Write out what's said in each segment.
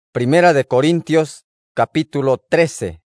Primera de Corintios, capítulo 13.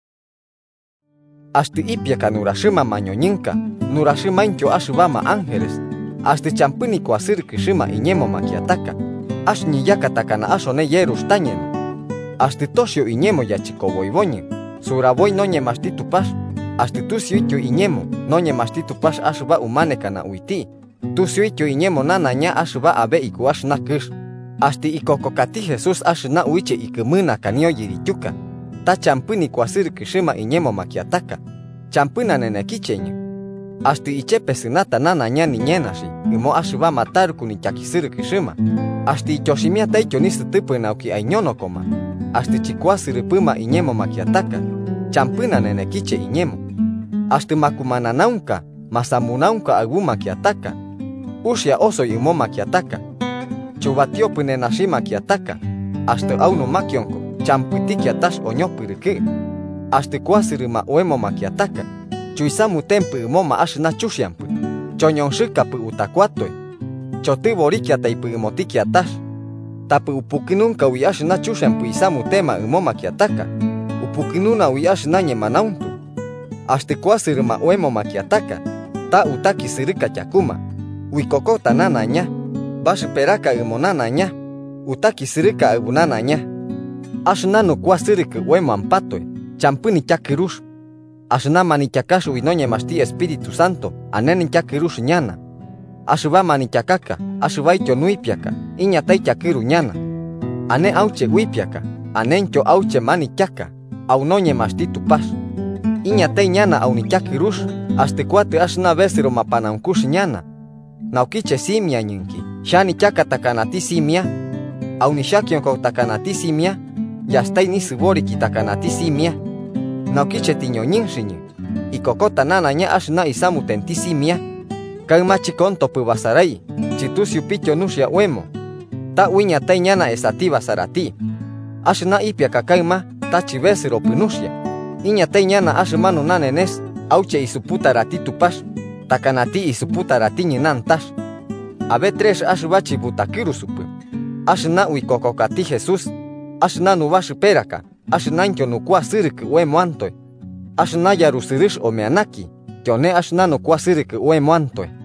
Ashti ipyaka nurashima mañoñinka, nurashimancho ashvama ángeles, ashti champiniko asirki shima iñemo makiataka, ashni yakatakana ashone yerushtañen, ashti toshio iñemo yachikovoivoñen, suravoy noñe mastitupash, ashti tusiuityo iñemo, noñe mastitupash ashva umanekana uiti, tusiuityo iñemo nanaña ashva abe iku ashnakish. Ashti ikokokati Jesús ashna uiche ikumuna kanio yirityuka. Ta champini kwasirki shima iñemo makiataka. Champina nenekicheño. Ashti ichepesinata nanaña niñenashi. Imo ashva matarku ni chakisirki shima. Ashti ichoshimia taicho nisitipinauki aiñonokoma. Ashti chikwasiripima iñemo makiataka. Champina nenekiche iñemo. Ashti makumananaunka, masamunaunka agu makiataka. Ushia oso imo makiataka. Chubatio punenashi makiataka, hasta auno makionko, champitiki atash oñopiriki. Hasta kuasirima uemo makiataka, chuisamu tempu umoma ashna chushiampu, chonyonshika pu utakuatoy, chotiboriki ataipu umotiki atash, tapu upukinunka uyashna chushiampu isamu tema umoma kiataka, upukinuna uyashna ñemanauntu. Hasta kuasirima uemo makiataka, ta utaki sirika chakuma, uikokota nanaña. Bash peraka umonanaña, utaki sirika ubunanaña. Ashnanu kwasirika uemampatoy, champini chakirush. Ashnamani chakash uinoñe masti Espíritu Santo, aneni chakirush ñana. Ashvamani chakaka, ashvaicho nuipiaka, iñatai chakiru ñana. Ane auche uipiaka, anencho auche mani chaka, aunoñe masti tupash. Iñatai ñana auni chakirush, hasta cuate ashna vesiro mapanankush ñana. Naukiche simia ñinki. Shani chaka takanati simia, auni shakion ko takanati simia, yastai ni suboriki takanati simia. Naukiche tiñoñinshiñe, y kokota nanaña ashna isamu tenti simia. Kaimachi konto pubasarai, chitusiu picho nushia uemo. Ta uiña taiñana esati basarati. Ashna ipia kakaima, tachi vesero punushia. Iña taiñana ashmanu nanenes, auche isuputa rati tupash, takanati isuputa rati ñinantash. Abe tres ashbachi butakiru supu. Ashna uikokokati Jesús. Ashna nubash peraka. Ashnancho nukua siriki uemoantoy. Ashna yarusirish omeanaki. Yone ashna nukua siriki uemoantoy.